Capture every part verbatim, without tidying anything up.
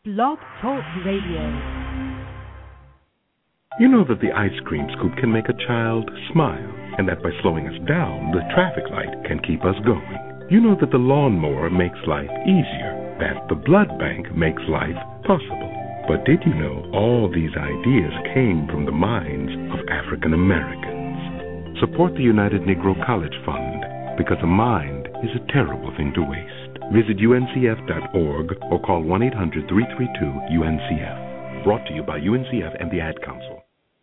Blog Talk Radio. You know that the ice cream scoop can make a child smile, and that by slowing us down, the traffic light can keep us going. You know that the lawnmower makes life easier, that the blood bank makes life possible. But did you know all these ideas came from the minds of African Americans? Support the United Negro College Fund, because a mind is a terrible thing to waste. Visit U N C F dot org or call one eight hundred three three two U N C F. Brought to you by U N C F and the Ad Council.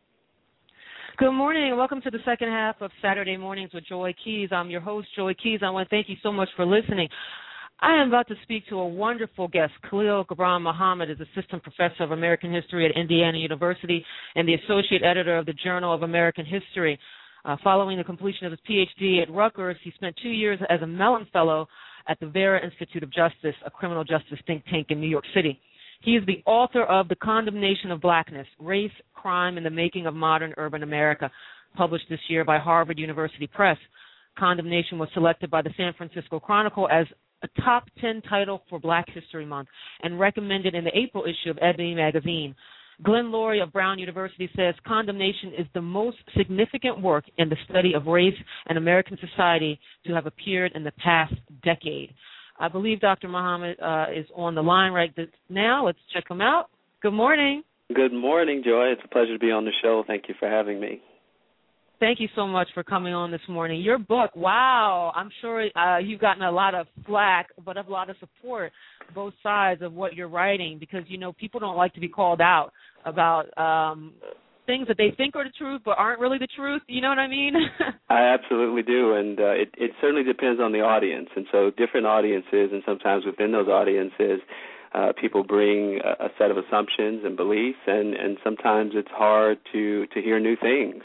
Good morning and welcome to the second half of Saturday Mornings with Joy Keys. I'm your host, Joy Keys. I want to thank you so much for listening. I am about to speak to a wonderful guest. Khalil Gibran Muhammad is Assistant Professor of American History at Indiana University and the Associate Editor of the Journal of American History. Uh, following the completion of his P H D at Rutgers, he spent two years as a Mellon Fellow at the Vera Institute of Justice, a criminal justice think tank in New York City. He is the author of The Condemnation of Blackness, Race, Crime, and the Making of Modern Urban America, published this year by Harvard University Press. Condemnation was selected by the San Francisco Chronicle as a top ten title for Black History Month and recommended in the April issue of Ebony magazine. Glenn Laurie of Brown University says Condemnation is the most significant work in the study of race and American society to have appeared in the past decade. I believe Doctor Muhammad uh, is on the line right now. Let's check him out. Good morning. Good morning, Joy. It's a pleasure to be on the show. Thank you for having me. Thank you so much for coming on this morning. Your book, wow, I'm sure uh, you've gotten a lot of flack, but a lot of support, both sides of what you're writing, because, you know, people don't like to be called out about um, things that they think are the truth but aren't really the truth. You know what I mean? I absolutely do, and uh, it, it certainly depends on the audience. And so different audiences, and sometimes within those audiences, uh, people bring a, a set of assumptions and beliefs, and, and sometimes it's hard to, to hear new things.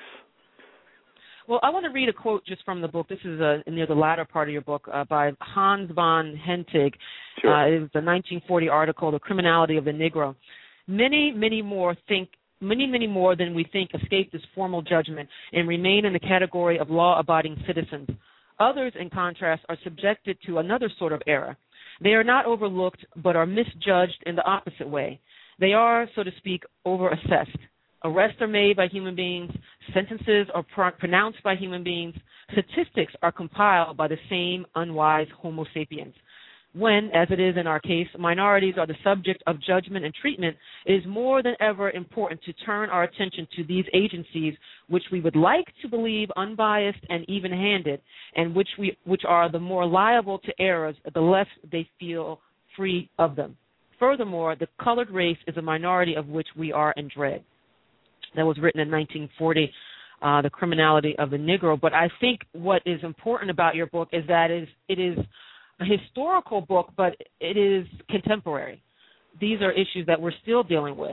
Well, I want to read a quote just from the book. This is uh, near the latter part of your book uh, by Hans von Hentig. Sure. Uh, it was a nineteen forty article, The Criminality of the Negro. Many, many more think, many, many more than we think escape this formal judgment and remain in the category of law-abiding citizens. Others, in contrast, are subjected to another sort of error. They are not overlooked, but are misjudged in the opposite way. They are, so to speak, over-assessed. Arrests are made by human beings. Sentences are pr- pronounced by human beings. Statistics are compiled by the same unwise Homo sapiens. When, as it is in our case, minorities are the subject of judgment and treatment, it is more than ever important to turn our attention to these agencies, which we would like to believe unbiased and even-handed, and which we which are the more liable to errors, the less they feel free of them. Furthermore, the colored race is a minority of which we are in dread. That was written in nineteen forty, uh, The Criminality of the Negro. But I think what is important about your book is that it is, it is a historical book, but it is contemporary. These are issues that we're still dealing with.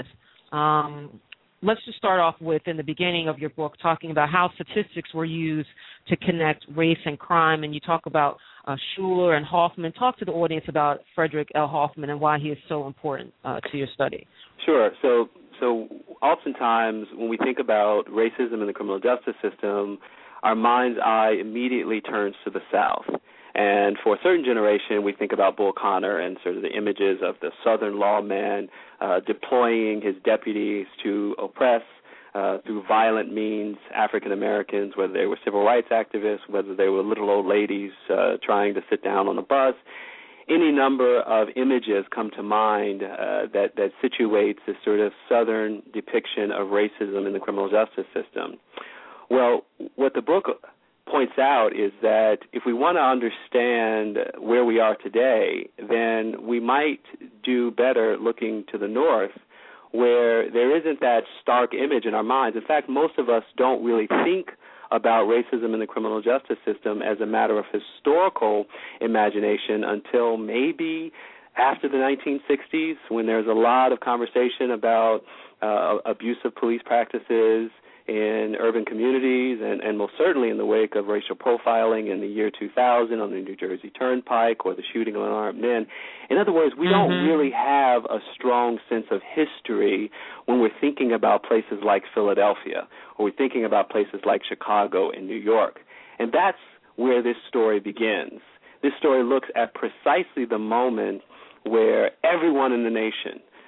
Um, let's just start off with, in the beginning of your book, talking about how statistics were used to connect race and crime, and you talk about uh, Schuler and Hoffman. Talk to the audience about Frederick L. Hoffman and why he is so important uh, to your study. Sure. So So oftentimes when we think about racism in the criminal justice system, our mind's eye immediately turns to the South. And for a certain generation, we think about Bull Connor and sort of the images of the Southern lawman uh, deploying his deputies to oppress uh, through violent means African Americans, whether they were civil rights activists, whether they were little old ladies uh, trying to sit down on a bus. Any number of images come to mind uh, that, that situates this sort of Southern depiction of racism in the criminal justice system. Well, what the book points out is that if we want to understand where we are today, then we might do better looking to the North, where there isn't that stark image in our minds. In fact, most of us don't really think about racism in the criminal justice system as a matter of historical imagination until maybe after the nineteen sixties, when there's a lot of conversation about uh, abusive police practices in urban communities, and, and most certainly in the wake of racial profiling in the year two thousand on the New Jersey Turnpike or the shooting of unarmed men. In other words, we mm-hmm. don't really have a strong sense of history when we're thinking about places like Philadelphia, or we're thinking about places like Chicago and New York. And that's where this story begins. This story looks at precisely the moment where everyone in the nation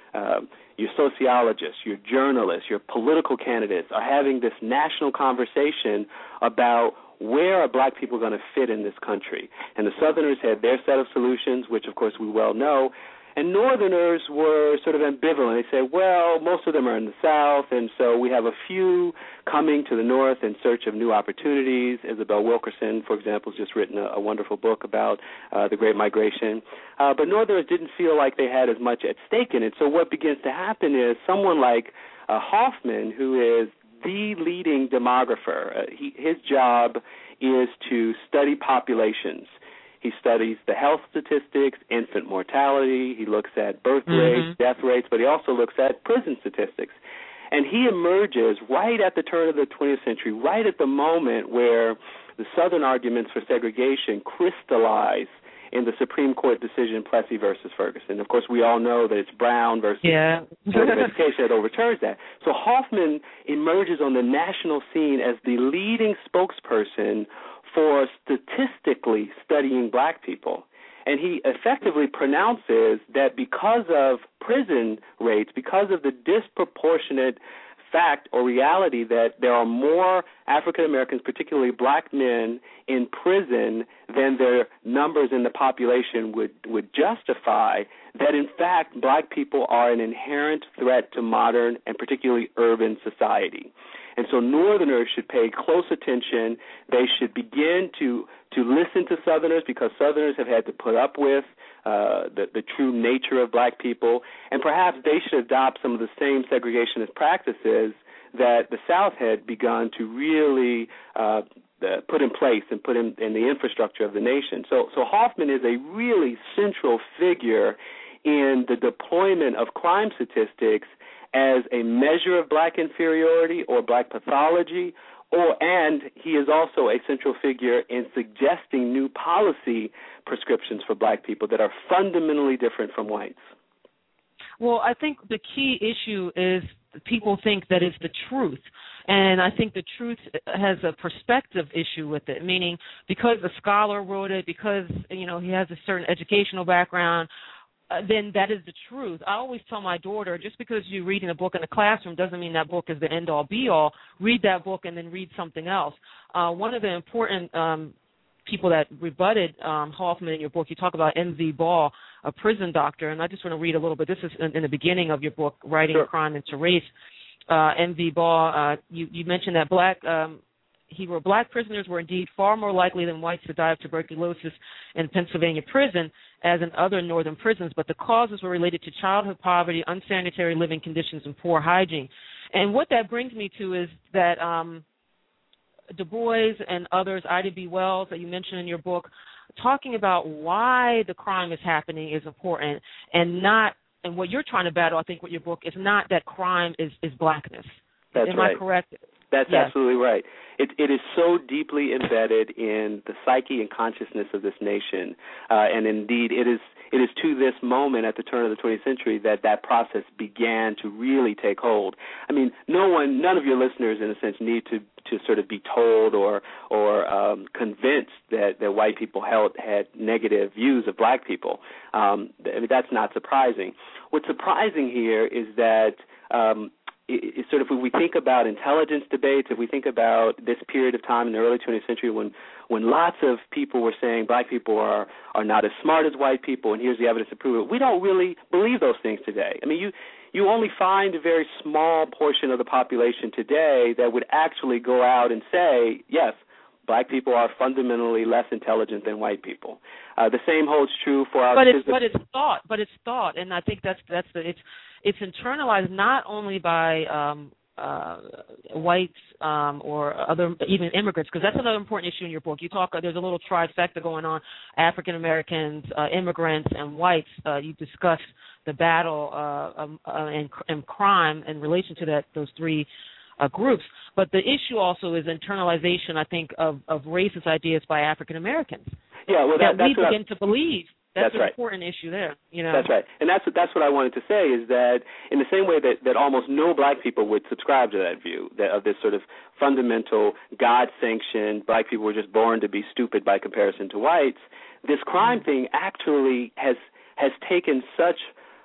uh, your sociologists, your journalists, your political candidates are having this national conversation about where are black people going to fit in this country. And the Southerners had their set of solutions, which, of course, we well know. And Northerners were sort of ambivalent. They said, well, most of them are in the South, and so we have a few coming to the North in search of new opportunities. Isabel Wilkerson, for example, has just written a, a wonderful book about uh, the Great Migration. Uh, but Northerners didn't feel like they had as much at stake in it. So what begins to happen is someone like uh, Hoffman, who is the leading demographer, uh, he, his job is to study populations. He studies the health statistics, infant mortality. He looks at birth rates, mm-hmm. death rates, but he also looks at prison statistics. And he emerges right at the turn of the twentieth century, right at the moment where the Southern arguments for segregation crystallize in the Supreme Court decision Plessy versus Ferguson. Of course, we all know that it's Brown versus yeah. Board of Education that overturns that. So Hoffman emerges on the national scene as the leading spokesperson for statistically studying black people. And he effectively pronounces that because of prison rates, because of the disproportionate fact or reality that there are more African Americans, particularly black men, in prison than their numbers in the population would, would justify, that in fact black people are an inherent threat to modern and particularly urban society. And so Northerners should pay close attention. They should begin to, to listen to Southerners because Southerners have had to put up with uh, the, the true nature of black people. And perhaps they should adopt some of the same segregationist practices that the South had begun to really uh, put in place and put in, in the infrastructure of the nation. So, so Hoffman is a really central figure in the deployment of crime statistics as a measure of black inferiority or black pathology, or and he is also a central figure in suggesting new policy prescriptions for black people that are fundamentally different from whites. Well, I think the key issue is people think that it's the truth. And I think the truth has a perspective issue with it, meaning because a scholar wrote it, because, you know, he has a certain educational background, Uh, then that is the truth. I always tell my daughter, just because you're reading a book in the classroom doesn't mean that book is the end-all, be-all. Read that book and then read something else. Uh, one of the important um, people that rebutted um, Hoffman in your book, you talk about M V Ball, a prison doctor, and I just want to read a little bit. This is in, in the beginning of your book, Writing Sure. Crime into Race. Uh, M V Ball, uh, you, you mentioned that black um, he wrote, black prisoners were indeed far more likely than whites to die of tuberculosis in Pennsylvania prison as in other northern prisons, but the causes were related to childhood poverty, unsanitary living conditions, and poor hygiene. And what that brings me to is that um, Du Bois and others, Ida B. Wells, that you mentioned in your book, talking about why the crime is happening is important, and not, and what you're trying to battle, I think, with your book, is not that crime is, is blackness. That's Am right. I correct? That's yes. absolutely right. It, it is so deeply embedded in the psyche and consciousness of this nation, uh, and indeed it is it is to this moment at the turn of the twentieth century that that process began to really take hold. I mean, no one, none of your listeners, in a sense, need to, to sort of be told or or um, convinced that, that white people held had negative views of black people. Um, I mean, that's not surprising. What's surprising here is that um, It, it sort of, if we think about intelligence debates, if we think about this period of time in the early twentieth century when, when lots of people were saying black people are, are not as smart as white people, and here's the evidence to prove it, we don't really believe those things today. I mean, you, you only find a very small portion of the population today that would actually go out and say, yes, black people are fundamentally less intelligent than white people. Uh, the same holds true for our. But it's but it's thought, but it's thought, and I think that's that's the it's it's internalized not only by um, uh, whites um, or other even immigrants, because that's another important issue in your book. You talk there's a little trifecta going on: African Americans, uh, immigrants, and whites. Uh, you discuss the battle uh, um, uh, and, and crime in relation to that those three. Uh, groups, but the issue also is internalization, I think, of, of racist ideas by African Americans. Yeah, well, that, that we that's begin to believe. That's, that's an right. important issue there. You know, that's right, and that's what that's what I wanted to say is that in the same way that, that almost no black people would subscribe to that view that of this sort of fundamental God-sanctioned black people were just born to be stupid by comparison to whites, this crime thing actually has has taken such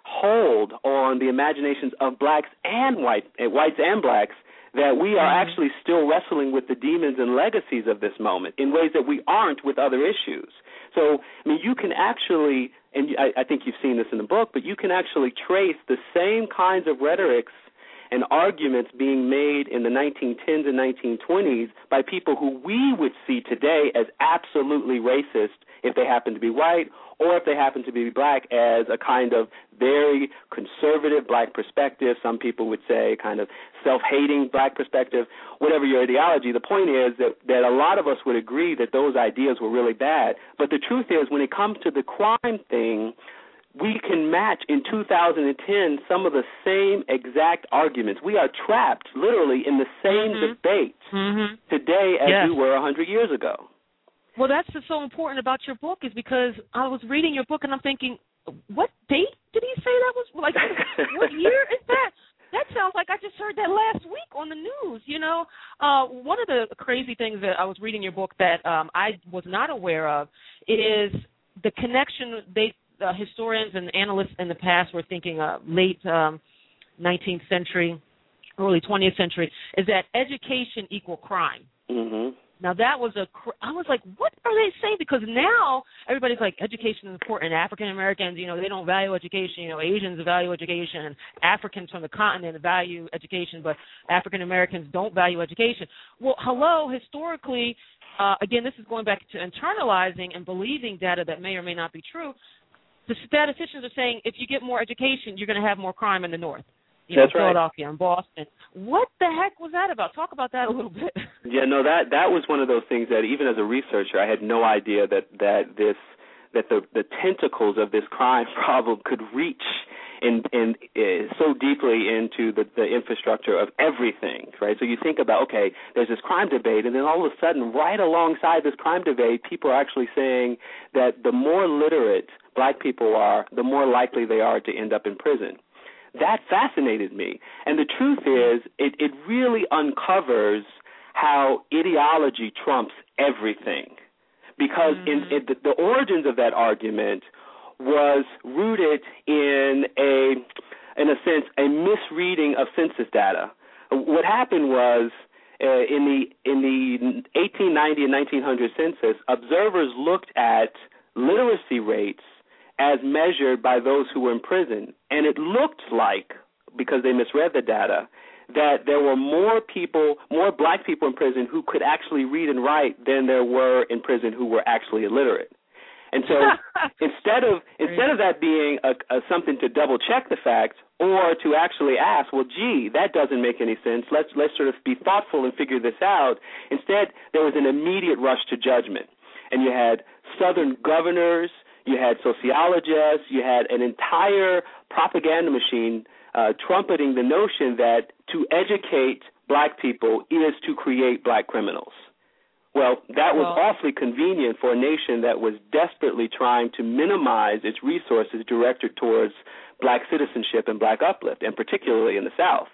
hold on the imaginations of blacks and white, whites and blacks, that we are actually still wrestling with the demons and legacies of this moment in ways that we aren't with other issues. So, I mean, you can actually, and I, I think you've seen this in the book, but you can actually trace the same kinds of rhetorics and arguments being made in the nineteen tens and nineteen twenties by people who we would see today as absolutely racist if they happen to be white, or if they happen to be black, as a kind of very conservative black perspective. Some people would say kind of self-hating black perspective. Whatever your ideology, the point is that, that a lot of us would agree that those ideas were really bad. But the truth is, when it comes to the crime thing, we can match in two thousand ten some of the same exact arguments. We are trapped literally in the same mm-hmm. debate mm-hmm. today as yes. we were one hundred years ago. Well, that's what's so important about your book, is because I was reading your book and I'm thinking, what date did he say that was? Like, what year is that? That sounds like I just heard that last week on the news, you know. Uh, one of the crazy things that I was reading your book that um, I was not aware of is the connection. They uh, historians and analysts in the past were thinking uh, late um, nineteenth century, early twentieth century, is that education equal crime. Mm-hmm. Now, that was a – I was like, what are they saying? Because now everybody's like, education is important. African-Americans, you know, they don't value education. You know, Asians value education. And Africans from the continent value education, but African-Americans don't value education. Well, hello, historically, uh, again, this is going back to internalizing and believing data that may or may not be true. The statisticians are saying if you get more education, you're going to have more crime in the North. You That's know, right. Philadelphia and Boston. What the heck was that about? Talk about that a little bit. Yeah, no, that that was one of those things that even as a researcher, I had no idea that that this that the the tentacles of this crime problem could reach in in uh, so deeply into the the infrastructure of everything, right? So you think about, okay, there's this crime debate, and then all of a sudden, right alongside this crime debate, people are actually saying that the more literate black people are, the more likely they are to end up in prison. That fascinated me. And the truth is, it, it really uncovers how ideology trumps everything. Because mm-hmm. in, in the, the origins of that argument was rooted in a, in a sense, a misreading of census data. What happened was, uh, in the in the eighteen ninety and nineteen hundred census, observers looked at literacy rates as measured by those who were in prison. And it looked like, because they misread the data, that there were more people, more black people in prison who could actually read and write than there were in prison who were actually illiterate. And so instead of instead of that being a, a something to double check the facts, or to actually ask, well, gee, that doesn't make any sense, let's let's sort of be thoughtful and figure this out, instead there was an immediate rush to judgment. And you had Southern governors, you had sociologists, you had an entire propaganda machine uh, trumpeting the notion that to educate black people is to create black criminals. Well, that was well, awfully convenient for a nation that was desperately trying to minimize its resources directed towards black citizenship and black uplift, and particularly in the South.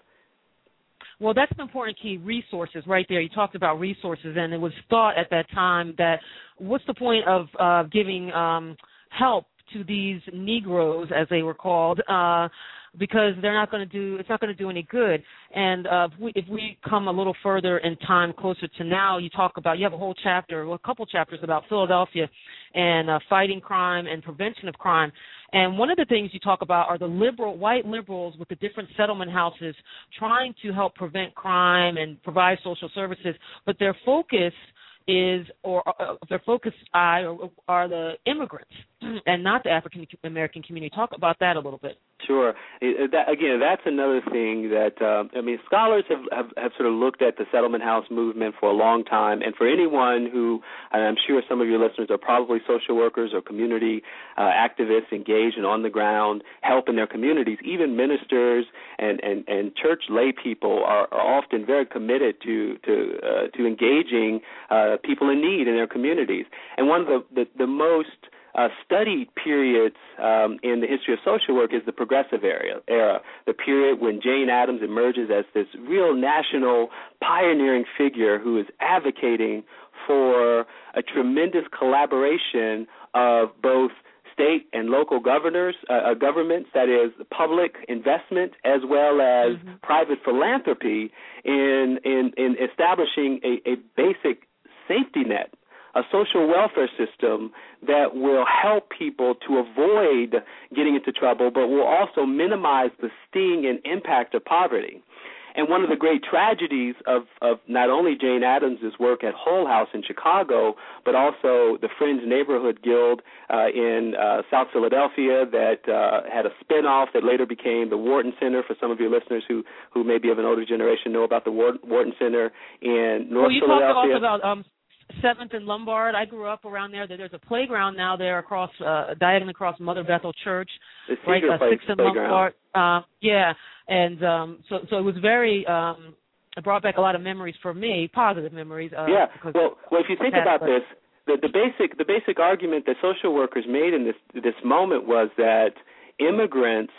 Well, that's an important key, resources, right there. You talked about resources, and it was thought at that time that what's the point of uh, giving um, help to these Negroes, as they were called, uh, because they're not going to do, it's not going to do any good. And uh, if, we, if we come a little further in time, closer to now, you talk about, you have a whole chapter, well, a couple chapters about Philadelphia and uh, fighting crime and prevention of crime. And one of the things you talk about are the liberal, white liberals with the different settlement houses trying to help prevent crime and provide social services, but their focus is, or uh, their focus eye are the immigrants and not the African American community. Talk about that a little bit. Sure. It, that, again, that's another thing that, uh, I mean, scholars have, have, have sort of looked at the settlement house movement for a long time, and for anyone who, and I'm sure some of your listeners are probably social workers or community uh, activists engaged and on the ground, helping their communities, even ministers and, and, and church lay people are, are often very committed to to, uh, to engaging uh, people in need in their communities. And one of the, the, the most Uh, studied periods um, in the history of social work is the progressive era, era, the period when Jane Addams emerges as this real national pioneering figure who is advocating for a tremendous collaboration of both state and local governors, uh, governments, that is public investment as well as mm-hmm. private philanthropy in in, in establishing a, a basic safety net, a social welfare system that will help people to avoid getting into trouble, but will also minimize the sting and impact of poverty. And one of the great tragedies of, of not only Jane Addams' work at Hull House in Chicago, but also the Friends Neighborhood Guild uh, in uh, South Philadelphia that uh, had a spinoff that later became the Wharton Center. For some of your listeners who, who maybe of an older generation know about the Wharton Center in North well, you Philadelphia. Well, you talked also about um, Seventh and Lombard. I grew up around there. There's a playground now there across, uh, diagonally across Mother Bethel Church. The right, Cedar uh, Place Sixth and playground. Lombard. Uh, yeah, and um, so so it was very. Um, it brought back a lot of memories for me, positive memories. Uh, yeah. Well, well, if you think that, about but, this, the, the basic the basic argument that social workers made in this this moment was that immigrants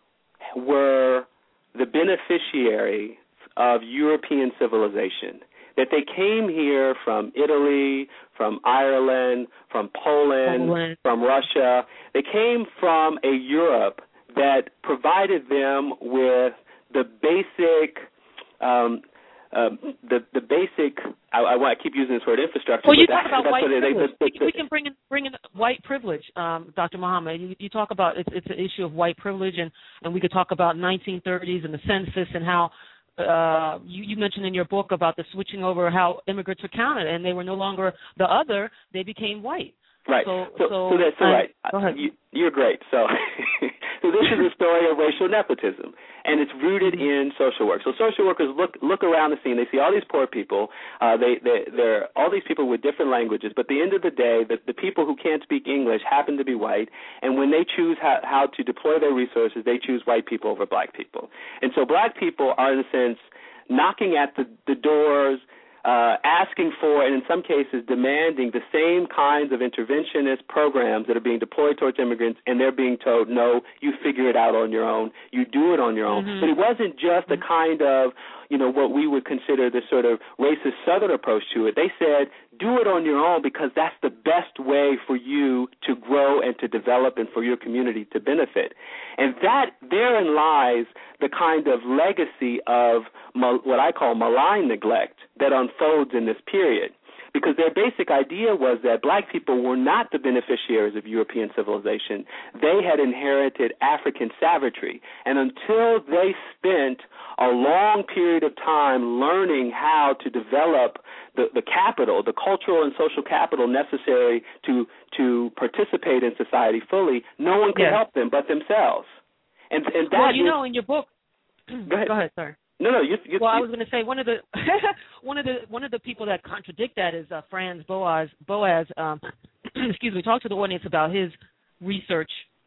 were the beneficiary of European civilization. That they came here from Italy, from Ireland, from Poland, Poland, from Russia. They came from a Europe that provided them with the basic, um, uh, the the basic. I, I want to keep using this word infrastructure. Well, you but talk that, about white it, privilege. they, they, they, we can bring in bring in white privilege, um, Doctor Muhammad. You, you talk about it's, it's an issue of white privilege, and, and we could talk about nineteen thirties and the census and how. Uh, you, you mentioned in your book about the switching over how immigrants were counted, and they were no longer the other; they became white. Right. So, so, so, so that's um, right. Go ahead. You, you're great. So, so this is a story of racial nepotism, and it's rooted in social work. So social workers look look around the scene. They see all these poor people. Uh, they they they're all these people with different languages. But at the end of the day, the, the people who can't speak English happen to be white. And when they choose how, how to deploy their resources, they choose white people over black people. And so black people are, in a sense, knocking at the, the doors, uh, asking for, and in some cases demanding the same kinds of interventionist programs that are being deployed towards immigrants, and they're being told, no, you figure it out on your own, you do it on your own. Mm-hmm. But it wasn't just a kind of, you know, what we would consider this sort of racist Southern approach to it. They said, do it on your own because that's the best way for you to grow and to develop and for your community to benefit. And that, therein lies the kind of legacy of mal- what I call malign neglect that unfolds in this period. Because their basic idea was that black people were not the beneficiaries of European civilization. They had inherited African savagery. And until they spent a long period of time learning how to develop the, the capital, the cultural and social capital necessary to to participate in society fully, no one could yes. help them but themselves. And, and that well, you is, know, in your book, go ahead, go ahead sorry. No, no. You, you, well, you, I was going to say one of the one of the one of the people that contradict that is uh, Franz Boas. Boas, um, excuse me. Talk to the audience about his research.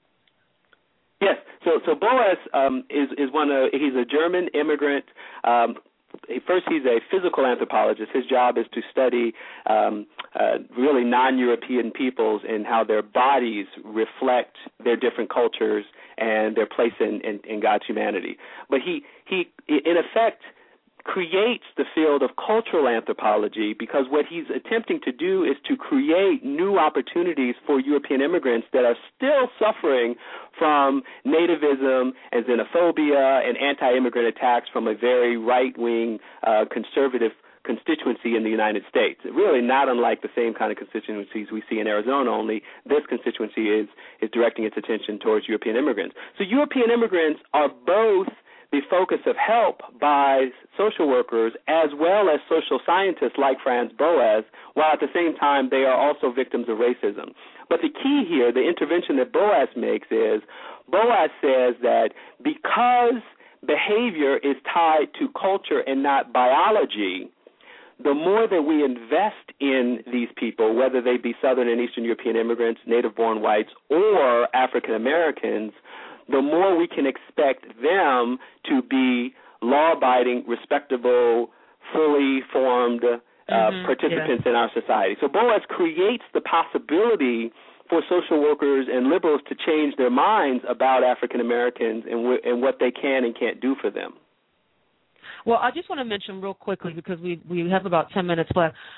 Yes. So, so Boas um, is is one of he's a German immigrant. Um, First, he's a physical anthropologist. His job is to study um, uh, really non-European peoples and how their bodies reflect their different cultures and their place in, in, in God's humanity. But he, he, in effect, creates the field of cultural anthropology because what he's attempting to do is to create new opportunities for European immigrants that are still suffering from nativism and xenophobia and anti-immigrant attacks from a very right-wing uh, conservative constituency in the United States. Really not unlike the same kind of constituencies we see in Arizona, only this constituency is, is directing its attention towards European immigrants. So European immigrants are both the focus of help by social workers as well as social scientists like Franz Boas, while at the same time they are also victims of racism. But the key here, the intervention that Boas makes is, Boas says that because behavior is tied to culture and not biology, the more that we invest in these people, whether they be Southern and Eastern European immigrants, native-born whites, or African Americans, the more we can expect them to be law-abiding, respectable, fully formed uh, mm-hmm, participants yeah. in our society. So Boas creates the possibility for social workers and liberals to change their minds about African Americans and, w- and what they can and can't do for them. Well, I just want to mention real quickly, because we, we have about ten minutes left,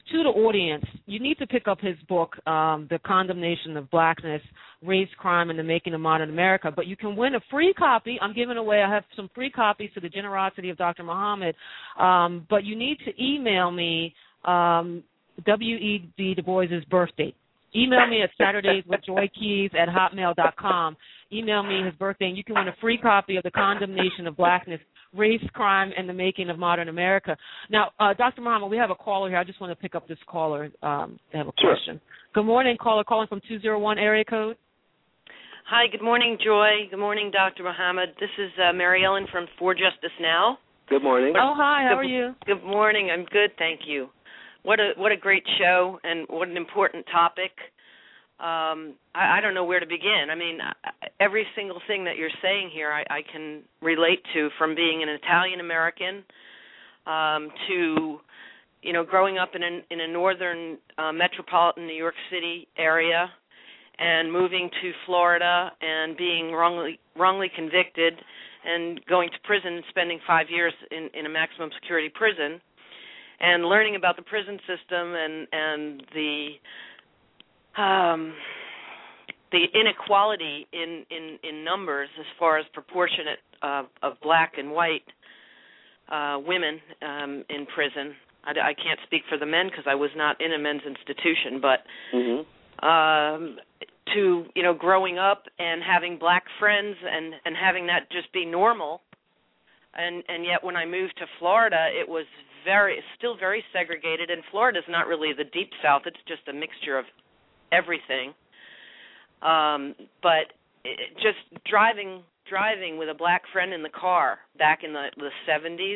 to the audience, you need to pick up his book, um, The Condemnation of Blackness, Race, Crime, and the Making of Modern America. But you can win a free copy. I'm giving away, I have some free copies to the generosity of Doctor Muhammad. Um, but you need to email me um, W E D Du Bois' birthday. Email me at Saturdays with Joy Keys at hotmail dot com. Email me his birthday, and you can win a free copy of The Condemnation of Blackness, Race, Crime, and the Making of Modern America. Now, uh, Doctor Muhammad, we have a caller here. I just want to pick up this caller. Um, I have a question. Sure. Good morning, caller calling from two oh one area code. Hi, good morning, Joy. Good morning, Doctor Muhammad. This is uh, Mary Ellen from For Justice Now. Good morning. Oh, hi. How good, are you? Good morning. I'm good, thank you. What a what a great show and what an important topic. Um, I, I don't know where to begin. I mean, every single thing that you're saying here I, I can relate to, from being an Italian American um, to, you know, growing up in a, in a northern uh, metropolitan New York City area and moving to Florida and being wrongly wrongly convicted and going to prison and spending five years in, in a maximum security prison, and learning about the prison system and and the um, the inequality in, in, in numbers as far as proportionate uh, of black and white uh, women um, in prison. I, I can't speak for the men because I was not in a men's institution, but mm-hmm. um, to you know growing up and having black friends and, and having that just be normal, and and yet when I moved to Florida, it was very still very segregated, and Florida's not really the deep South. It's just a mixture of everything. Um, but it, just driving driving with a black friend in the car back in the, the seventies,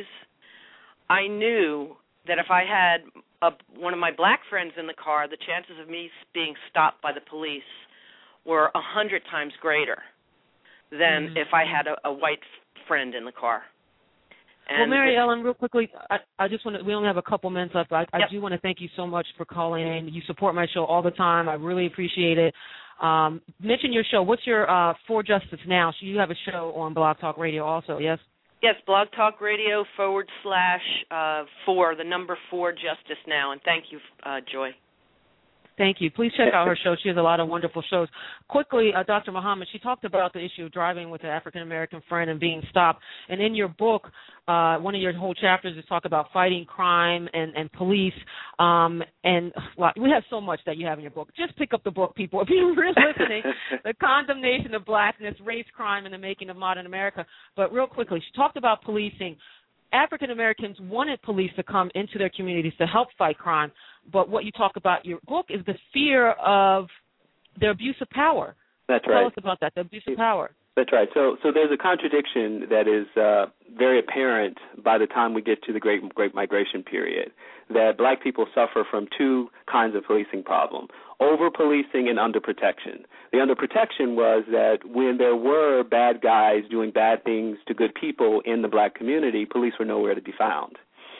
I knew that if I had a, one of my black friends in the car, the chances of me being stopped by the police were a hundred times greater than mm-hmm. if I had a, a white friend in the car. And well, Mary Ellen, real quickly, I, I just want to, we only have a couple minutes left. I, I yep. do want to thank you so much for calling in. You support my show all the time. I really appreciate it. Um, mention your show. What's your uh, For Justice Now? So you have a show on Blog Talk Radio also, yes? Yes, Blog Talk Radio forward slash uh, for, the number four Justice Now. And thank you, uh, Joy. Thank you. Please check out her show. She has a lot of wonderful shows. Quickly, uh, Doctor Muhammad, she talked about the issue of driving with an African-American friend and being stopped. And in your book, uh, one of your whole chapters is talk about fighting crime and, and police. Um, and well, we have so much that you have in your book. Just pick up the book, people. If you're really listening, The Condemnation of Blackness, Race, Crime, and the Making of Modern America. But real quickly, she talked about policing. African Americans wanted police to come into their communities to help fight crime, but what you talk about in your book is the fear of their abuse of power. That's Tell right. us about that, the abuse of power. That's right. So, so there's a contradiction that is uh, very apparent by the time we get to the Great Great Migration period, that black people suffer from two kinds of policing problem: over-policing and under-protection. The under-protection was that when there were bad guys doing bad things to good people in the black community, police were nowhere to be found.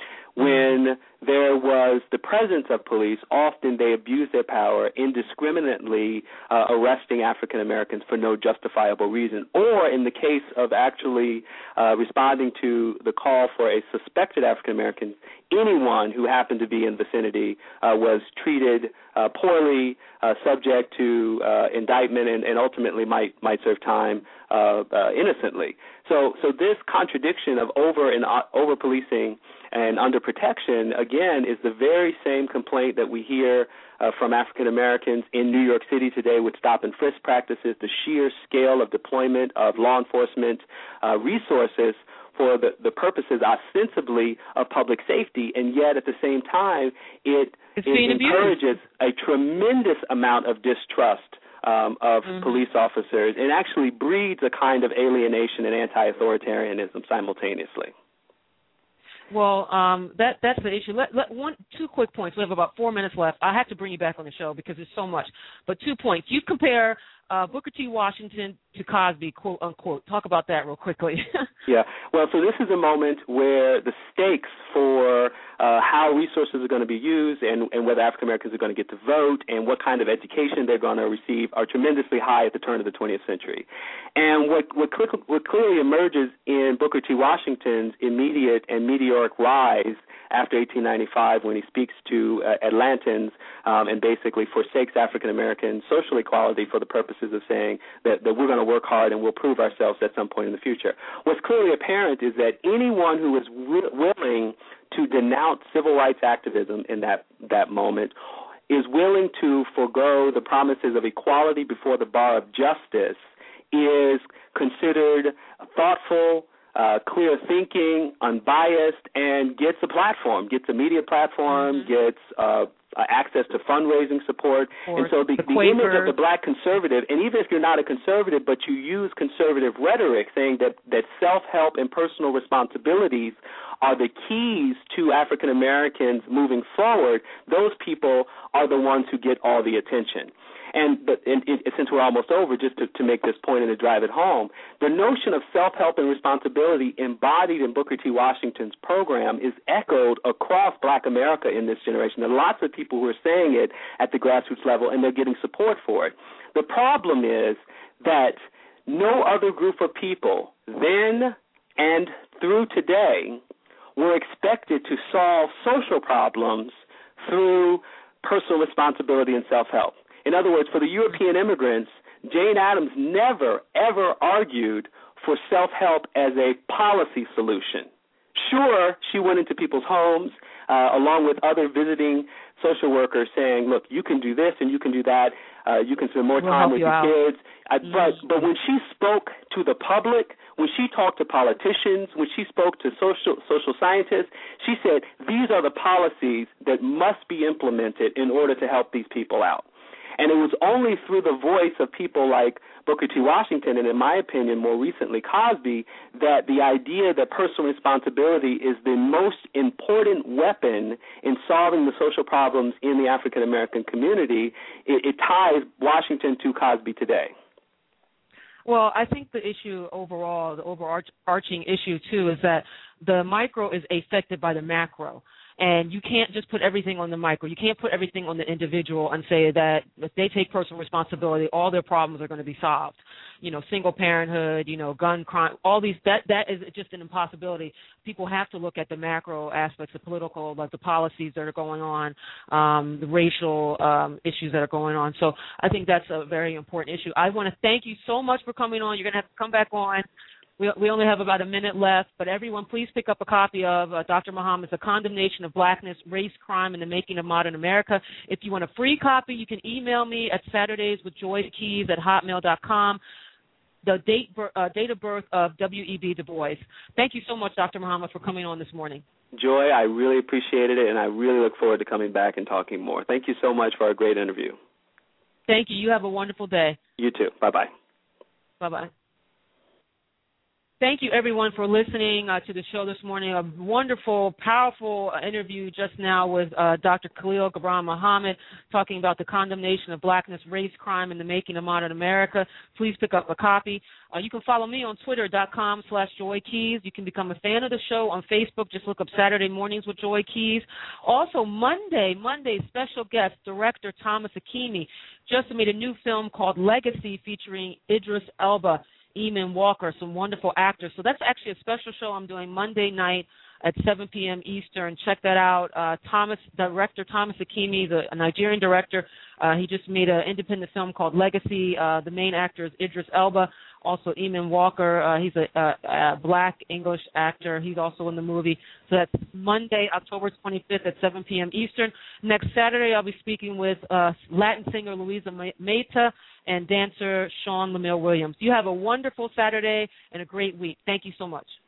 When there was the presence of police, often they abused their power, indiscriminately uh, arresting African Americans for no justifiable reason, or in the case of actually uh, responding to the call for a suspected African American, anyone who happened to be in the vicinity uh, was treated uh, poorly, uh, subject to uh, indictment, and, and ultimately might might serve time uh, uh, innocently. So, so this contradiction of over and uh, over policing and under protection, again, is the very same complaint that we hear uh, from African Americans in New York City today with stop and frisk practices, the sheer scale of deployment of law enforcement uh, resources for the, the purposes ostensibly of public safety, and yet at the same time it, it encourages a tremendous amount of distrust Um, of mm-hmm. police officers, and actually breeds a kind of alienation and anti-authoritarianism simultaneously. Well, um, that that's the issue. Let, let one, two quick points. We have about four minutes left. I have to bring you back on the show because there's so much. But two points. You compare uh, Booker T. Washington to Cosby, quote unquote. Talk about that real quickly. Yeah. Well, so this is a moment where the stakes for uh, how resources are going to be used and, and whether African Americans are going to get to vote and what kind of education they're going to receive are tremendously high at the turn of the twentieth century. And what, what, cl- what clearly emerges in Booker T. Washington's immediate and meteoric rise after eighteen ninety-five, when he speaks to uh, Atlantans um, and basically forsakes African American social equality for the purposes of saying that, that we're going to work hard and we'll prove ourselves at some point in the future. What's clearly apparent is that anyone who is w- willing to denounce civil rights activism in that, that moment is willing to forego the promises of equality before the bar of justice is considered thoughtful, Uh, clear thinking, unbiased, and gets a platform, gets a media platform, mm-hmm. gets uh, access to fundraising support. Or and so the, the, the image of the black conservative, and even if you're not a conservative but you use conservative rhetoric saying that, that self-help and personal responsibilities are the keys to African Americans moving forward, those people are the ones who get all the attention. And, but and, and since we're almost over, just to, to make this point and to drive it home, the notion of self-help and responsibility embodied in Booker T. Washington's program is echoed across black America in this generation. There are lots of people who are saying it at the grassroots level, and they're getting support for it. The problem is that no other group of people then and through today were expected to solve social problems through personal responsibility and self-help. In other words, for the European immigrants, Jane Addams never, ever argued for self-help as a policy solution. Sure, she went into people's homes uh, along with other visiting social workers saying, look, you can do this and you can do that. Uh, you can spend more we'll time with your you kids. I, but, but when she spoke to the public, when she talked to politicians, when she spoke to social social scientists, she said, these are the policies that must be implemented in order to help these people out. And it was only through the voice of people like Booker T. Washington and, in my opinion, more recently Cosby, that the idea that personal responsibility is the most important weapon in solving the social problems in the African American community, it, it ties Washington to Cosby today. Well, I think the issue overall, the overarching issue, too, is that the micro is affected by the macro. And you can't just put everything on the micro. You can't put everything on the individual and say that if they take personal responsibility, all their problems are going to be solved. You know, single parenthood, you know, gun crime, all these, that that is just an impossibility. People have to look at the macro aspects, the political, like the policies that are going on, um, the racial um, issues that are going on. So I think that's a very important issue. I want to thank you so much for coming on. You're going to have to come back on. We, we only have about a minute left, but everyone, please pick up a copy of uh, Doctor Muhammad's A Condemnation of Blackness, Race, Crime, and the Making of Modern America. If you want a free copy, you can email me at Saturdays with Joy Keys at hotmail dot com. The date, uh, date of birth of W E B Du Bois. Thank you so much, Doctor Muhammad, for coming on this morning. Joy, I really appreciated it, and I really look forward to coming back and talking more. Thank you so much for our great interview. Thank you. You have a wonderful day. You too. Bye-bye. Bye-bye. Thank you, everyone, for listening uh, to the show this morning. A wonderful, powerful uh, interview just now with uh, Doctor Khalil Gibran Muhammad talking about the condemnation of blackness, race, crime, and the making of modern America. Please pick up a copy. Uh, you can follow me on twitter.com slash Joy Keys. You can become a fan of the show on Facebook. Just look up Saturday Mornings with Joy Keys. Also, Monday, Monday, special guest, director Thomas Akimi, just made a new film called Legacy featuring Idris Elba, Eamon Walker, some wonderful actors. So that's actually a special show I'm doing Monday night at seven p.m. Eastern. Check that out. Uh, Thomas, director Thomas Akimi, the Nigerian director, uh, he just made an independent film called Legacy. Uh, the main actor is Idris Elba. Also, Eamon Walker, uh, he's a, a, a black English actor. He's also in the movie. So that's Monday, October twenty-fifth at seven p.m. Eastern. Next Saturday, I'll be speaking with uh, Latin singer Luisa Mata and dancer Sean Lamille Williams. You have a wonderful Saturday and a great week. Thank you so much.